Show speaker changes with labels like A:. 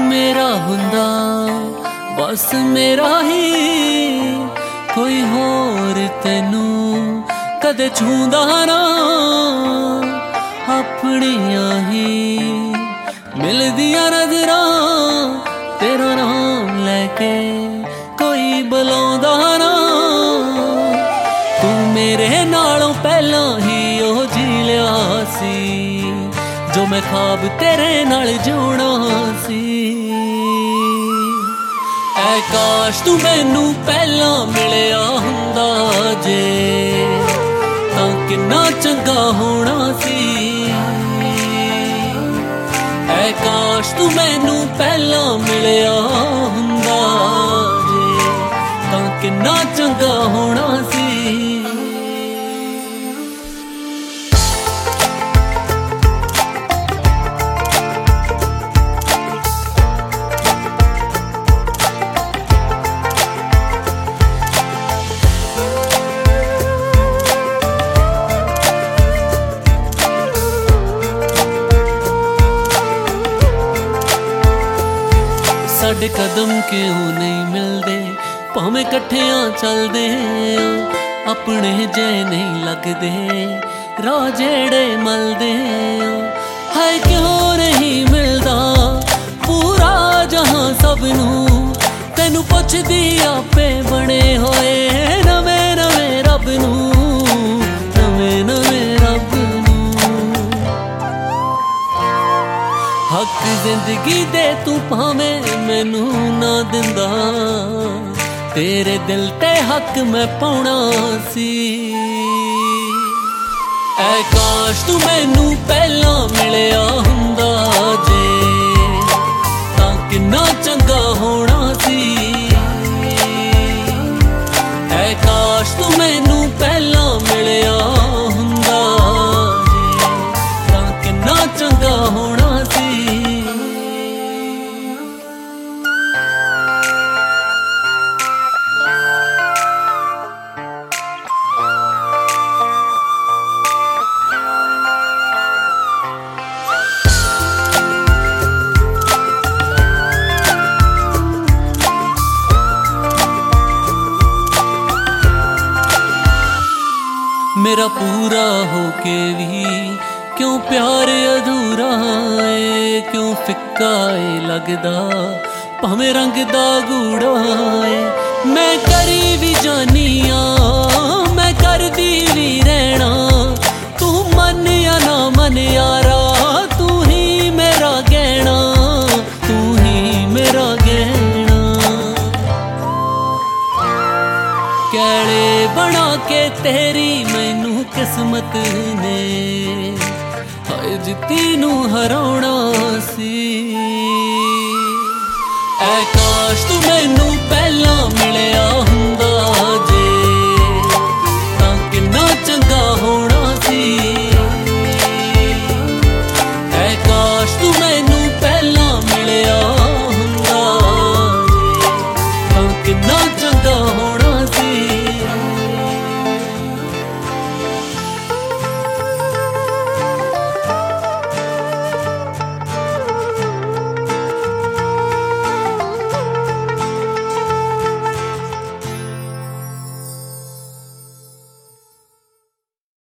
A: मेरा हुंदा बस मेरा ही, कोई होर तैनू कदे छूंदा ना। अपनियां ही मिलदियां नजरां, तेरा नाम लैके कोई बुलांदा ना। तू मेरे नालों पहला ही ओ जी लिया सी, जो मैं ख्वाब तेरे नाल जोड़ा सी। ऐ काश तू मैनू पहला मिलिया हुंदा जे, तां किन्ना चंगा होना सी। ऐ काश तू मैनू पहला मिलिया हुंदा जे, तां किन्ना चंगा होना सी। साडे कदम क्यों नहीं मिलते, भावें कट्ठियां चलदे आ, अपने जे नहीं लगदे राह जेड़े मलदे आ। हाय क्यों नहीं मिलदा पूरा जहां सबनू, तैनू पुछदी आपे बने होए नवे नवे रब नू, नवे नवे रब नू। हक जिंदगी दे तू भावें मैनू ना दिंदा, तेरे दिल ते हक मैं पाउणा सी। ऐ काश तू मैनू पहला मिलिया हुंदा जे, तां किन्ना चंगा होना सी। ऐ काश तू मैनू पहला मिलिया हुंदा जे, तां किन्ना चंगा होना सी। मेरा पूरा होके भी क्यों प्यार अधूरा है, क्यों फिक्का है लगदा भावें रंग दा गूढ़ा है। मैं करी भी जानिया मैं करदी भी रहना, तू मन या ना मन यारा, तू ही मेरा गहना, तू ही मेरा गहना। कैले बना के तेरी मैनू किस्मत ने, हाय जित्ती नू हराउणा सी। ऐ काश तू मैनू पहला मिलिया